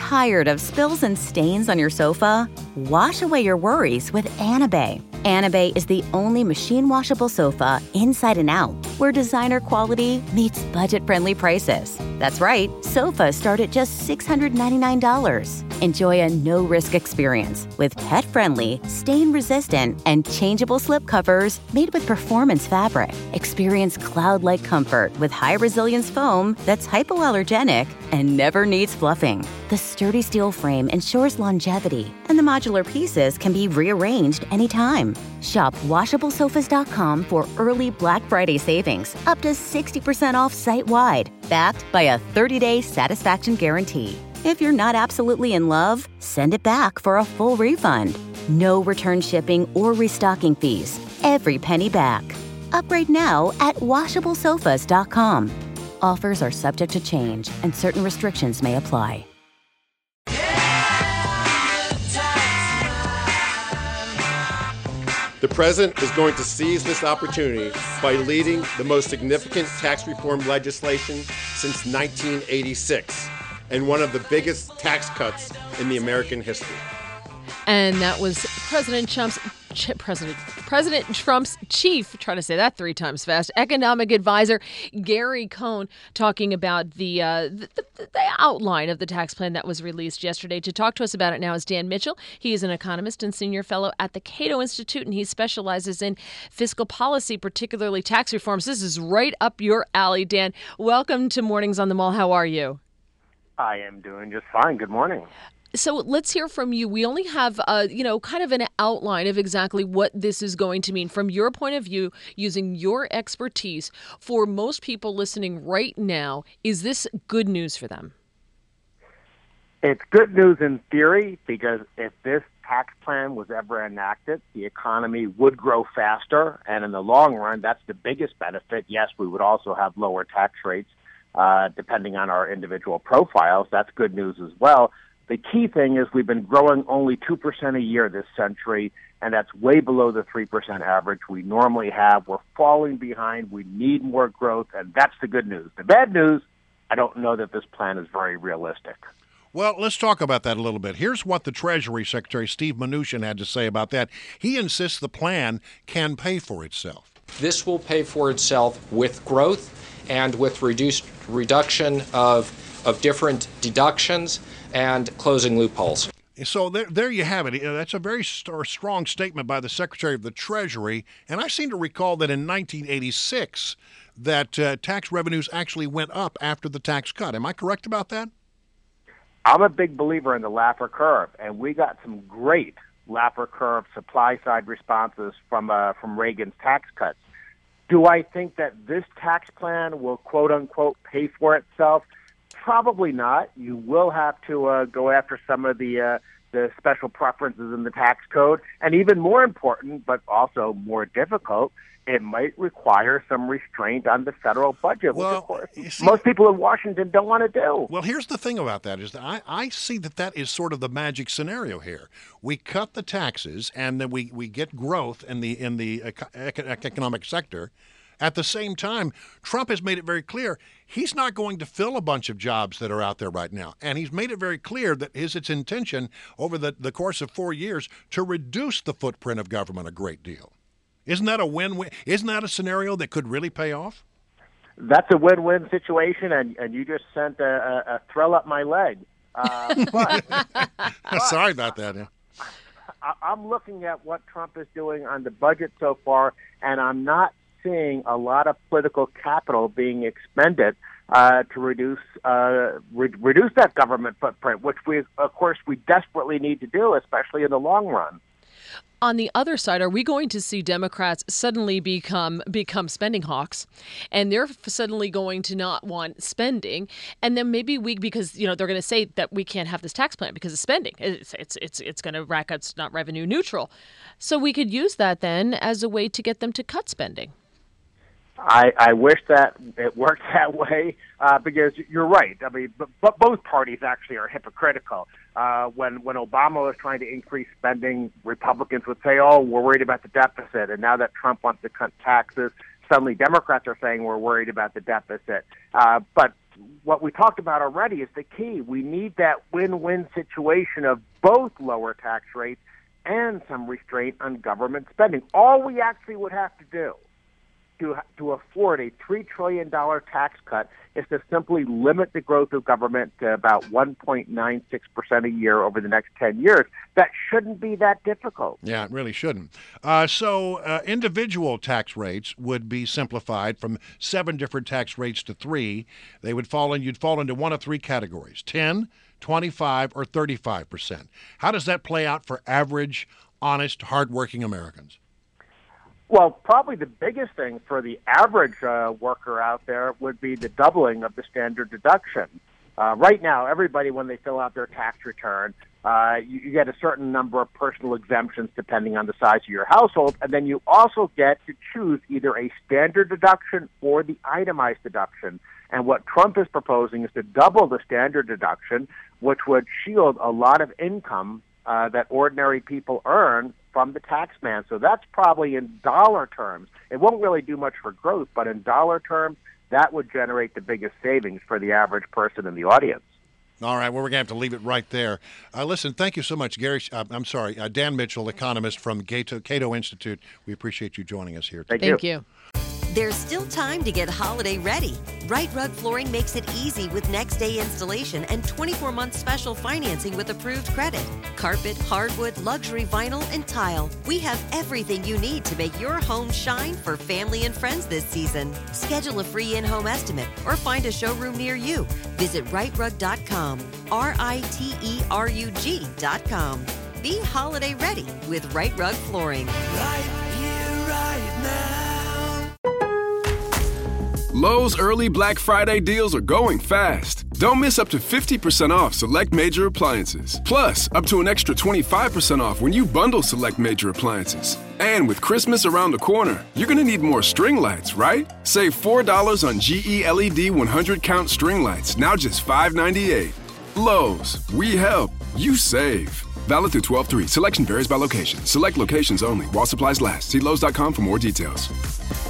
Tired of spills and stains on your sofa? Wash away your worries with Anabei. Anabei is the only machine washable sofa inside and out, where designer quality meets budget-friendly prices. That's right, sofas start at just $699. Enjoy a no-risk experience with pet-friendly, stain-resistant, and changeable slipcovers made with performance fabric. Experience cloud-like comfort with high-resilience foam that's hypoallergenic and never needs fluffing. The sturdy steel frame ensures longevity, and the modular pieces can be rearranged anytime. Shop WashableSofas.com for early Black Friday savings, up to 60% off site-wide, backed by a 30-day satisfaction guarantee. If you're not absolutely in love, send it back for a full refund. No return shipping or restocking fees. Every penny back. Upgrade now at WashableSofas.com. Offers are subject to change, and certain restrictions may apply. The president is going to seize this opportunity by leading the most significant tax reform legislation since 1986 and one of the biggest tax cuts in the American history. And that was President Trump's chief, try to say that 3 times fast, economic advisor, Gary Cohn, talking about the outline of the tax plan that was released yesterday. To talk to us about it now is Dan Mitchell. He is an economist and senior fellow at the Cato Institute, and he specializes in fiscal policy, particularly tax reforms. This is right up your alley, Dan. Welcome to Mornings on the Mall. How are you? I am doing just fine. Good morning. So let's hear from you. We only have, kind of an outline of exactly what this is going to mean from your point of view, using your expertise. For most people listening right now, is this good news for them? It's good news in theory, because if this tax plan was ever enacted, the economy would grow faster. And in the long run, that's the biggest benefit. Yes, we would also have lower tax rates, depending on our individual profiles. That's good news as well. The key thing is we've been growing only 2% a year this century, and that's way below the 3% average we normally have. We're falling behind. We need more growth, and that's the good news. The bad news, I don't know that this plan is very realistic. Well, let's talk about that a little bit. Here's what the Treasury Secretary, Steve Mnuchin, had to say about that. He insists the plan can pay for itself. This will pay for itself with growth and with reduction of different deductions and closing loopholes. So there you have it. That's a very strong statement by the Secretary of the Treasury. And I seem to recall that in 1986 that tax revenues actually went up after the tax cut. Am I correct about that? I'm a big believer in the Laffer curve, and we got some great Laffer curve supply-side responses from Reagan's tax cuts. Do I think that this tax plan will, quote-unquote, pay for itself? Probably not. You will have to go after some of the special preferences in the tax code. And even more important, but also more difficult, it might require some restraint on the federal budget, which, of course, most people in Washington don't want to do. Well, here's the thing about that is that I see that is sort of the magic scenario here. We cut the taxes, and then we get growth in the economic sector. At the same time, Trump has made it very clear he's not going to fill a bunch of jobs that are out there right now. And he's made it very clear that its intention over the course of 4 years to reduce the footprint of government a great deal. Isn't that a win-win? Isn't that a scenario that could really pay off? That's a win-win situation, and you just sent a thrill up my leg. But sorry about that. Yeah. I'm looking at what Trump is doing on the budget so far, and I'm not seeing a lot of political capital being expended to reduce that government footprint, which of course we desperately need to do, especially in the long run. On the other side, are we going to see Democrats suddenly become spending hawks, and they're suddenly going to not want spending, and then maybe because they're going to say that we can't have this tax plan because of spending. It's going to rack up. It's not revenue neutral, so we could use that then as a way to get them to cut spending. I wish that it worked that way because you're right. I mean, but both parties actually are hypocritical. When Obama was trying to increase spending, Republicans would say, "Oh, we're worried about the deficit," and now that Trump wants to cut taxes, suddenly Democrats are saying we're worried about the deficit. But what we talked about already is the key. We need that win-win situation of both lower tax rates and some restraint on government spending. All we actually would have to do to afford a $3 trillion tax cut is to simply limit the growth of government to about 1.96% a year over the next 10 years. That shouldn't be that difficult. Yeah, it really shouldn't. So individual tax rates would be simplified from 7 different tax rates to 3. They would you'd fall into one of 3 categories: 10, 25, or 35%. How does that play out for average, honest, hardworking Americans? Well, probably the biggest thing for the average worker out there would be the doubling of the standard deduction. Right now, everybody, when they fill out their tax return, you get a certain number of personal exemptions depending on the size of your household, and then you also get to choose either a standard deduction or the itemized deduction. And what Trump is proposing is to double the standard deduction, which would shield a lot of income that ordinary people earn from the tax man. So that's probably in dollar terms. It won't really do much for growth, but in dollar terms, that would generate the biggest savings for the average person in the audience. All right, well, we're going to have to leave it right there. Listen, thank you so much, Dan Mitchell, economist from Cato Institute. We appreciate you joining us here today. Thank you. There's still time to get holiday ready. Right Rug Flooring makes it easy with next day installation and 24-month special financing with approved credit. Carpet, hardwood, luxury vinyl, and tile. We have everything you need to make your home shine for family and friends this season. Schedule a free in-home estimate or find a showroom near you. Visit rightrug.com, RITERUG.com. Be holiday ready with Right Rug Flooring. Right here, right now. Lowe's early Black Friday deals are going fast. Don't miss up to 50% off select major appliances. Plus, up to an extra 25% off when you bundle select major appliances. And with Christmas around the corner, you're going to need more string lights, right? Save $4 on GE LED 100-count string lights, now just $5.98. Lowe's, we help, you save. Valid through 12/3. Selection varies by location. Select locations only. While supplies last. See Lowe's.com for more details.